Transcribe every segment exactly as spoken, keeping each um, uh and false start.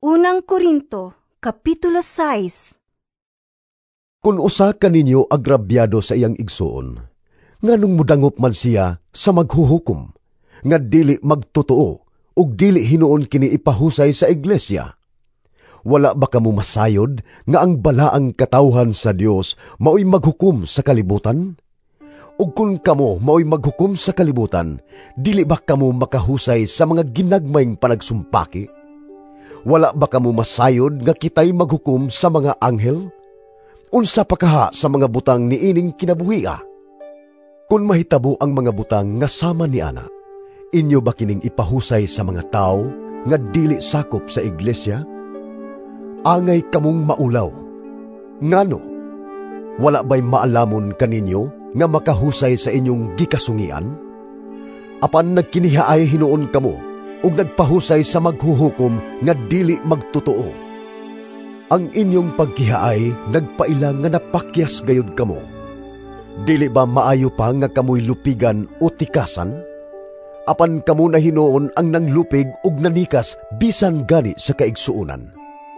Unang Korinto, Kapitulo sais. Kung usa ka ninyo agrabyado sa iyang igsoon, nganong mudangop man siya sa maghuhukom, nga dili magtotoo, ug dili hinuon kini ipahusay sa iglesia. Wala ba kamo masayod nga ang balaang katawhan sa Dios maoy maghukom sa kalibutan? Ug kung kamo maoy maghukom sa kalibutan, dili ba kamo makahusay sa mga ginagmayng panagsumpaki? Wala ba kamo masayod nga kitay maghukom sa mga anghel? Unsa pa kaha sa mga butang niining kinabuhia? Kung mahitabo ang mga butang nga sama ni ana, inyo ba kining ipahusay sa mga tao nga dili sakop sa iglesia? Angay kamong maulaw. Ngano? Wala ba'y maalamon kaninyo nga makahusay sa inyong gikasungian? Apan nagkinihaay hinuon kamo ug nagpahusay sa maghuhukom nga dili magtotoo. Ang inyong pagkihaay nagpailang nga napakyas gayud kamo. Dili ba maayo pa nga kamoy lupigan o tikasan? Apan kamo na hinuon ang nanglupig ug nanikas bisan gani sa kaigsuunan.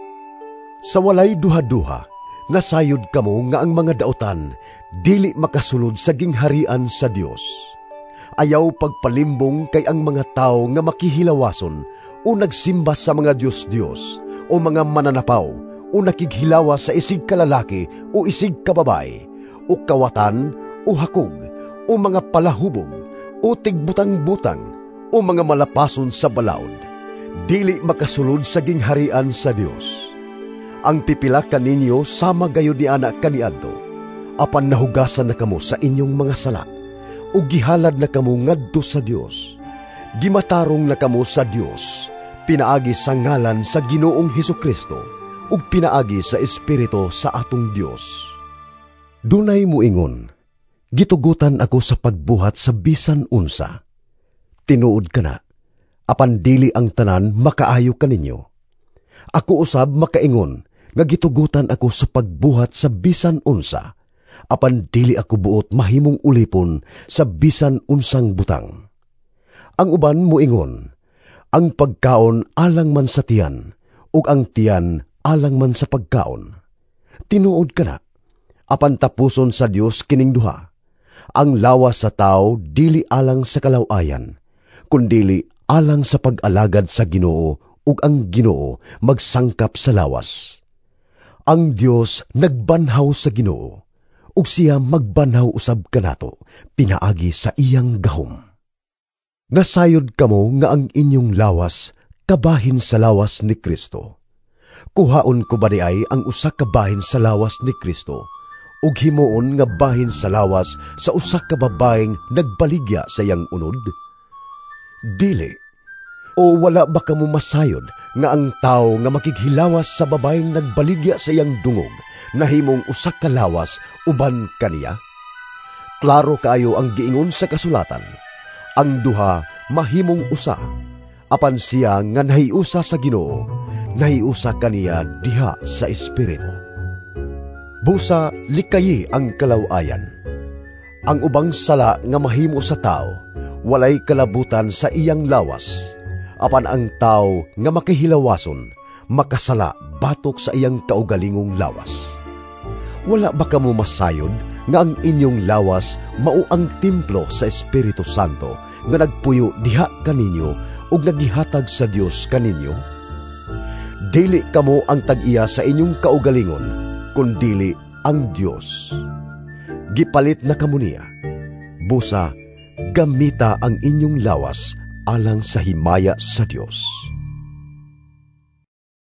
Sa walay duha-duha, nasayod kamo nga ang mga daotan dili makasulod sa gingharian sa Dios. Ayaw pagpalimbong kay ang mga tao nga makihilawason o nagsimba sa mga Diyos-Diyos o mga mananapaw o nakighilawa sa isig kalalaki o isig kababae o kawatan o hakog o mga palahubog o tigbutang-butang o mga malapason sa balaod. Dili makasulod sa gingharian sa Dios. Ang pipila kaninyo sama gayud ni anak kaniadto, apan nahugasan na kamo sa inyong mga sala, ug gihalad na kamo ngadto sa Dios. Gimatarong na kamo sa Dios, pinaagi sa ngalan sa Ginoong Hesukristo, ug pinaagi sa Espiritu sa atong Dios. Dunay muingon, gitugutan ako sa pagbuhat sa bisan unsa. Tinuod ka na, apan dili ang tanan makaayo kaninyo. Ako usab makaingon, nga gitugutan ako sa pagbuhat sa bisan unsa, apan dili ako buot mahimong ulipon sa bisan unsang butang. Ang uban muingon, ang pagkaon alang man sa tiyan, ug ang tiyan alang man sa pagkaon. Tinuod ka na, apan tapuson sa Dios kining duha. Ang lawas sa tao dili alang sa kalawayan, kundili alang sa pag-alagad sa Ginoo, ug ang Ginoo magsangkap sa lawas. Ang Dios nagbanhaw sa Ginoo, ug siya magbanhaw usab kanato, pinaagi sa iyang gahom. Nasayod kamo nga ang inyong lawas kabahin sa lawas ni Kristo. Kuhaon ko ba ay ang usa ka bahin sa lawas ni Kristo, ug himuon nga bahin sa lawas sa usa ka babaeng nagbaligya sa iyang unod? Dili. O wala ba kamo masayod nga ang tao nga makighilawas sa babaeng nagbaligya sa iyang dungog, nahimong usa ka lawas uban kaniya? Klaro kaayo ang giingon sa kasulatan, ang duha mahimong usa, apan siya nga nahiusa sa Ginoo, nahiusa kaniya diha sa Espiritu. Busa likayi ang kalawayan. Ang ubang sala nga mahimo sa tao, walay kalabutan sa iyang lawas, apan ang tao nga makihilawason, makasala batok sa iyang kaugalingong lawas. Wala ba kamo masayod nga ang inyong lawas mao ang templo sa Espiritu Santo nga nagpuyo diha kaninyo ug nagihatag sa Dios kaninyo? Dili kamo ang tag-iya sa inyong kaugalingon, kundili ang Dios. Gipalit na kamo niya. Busa, gamita ang inyong lawas alang sa himaya sa Dios.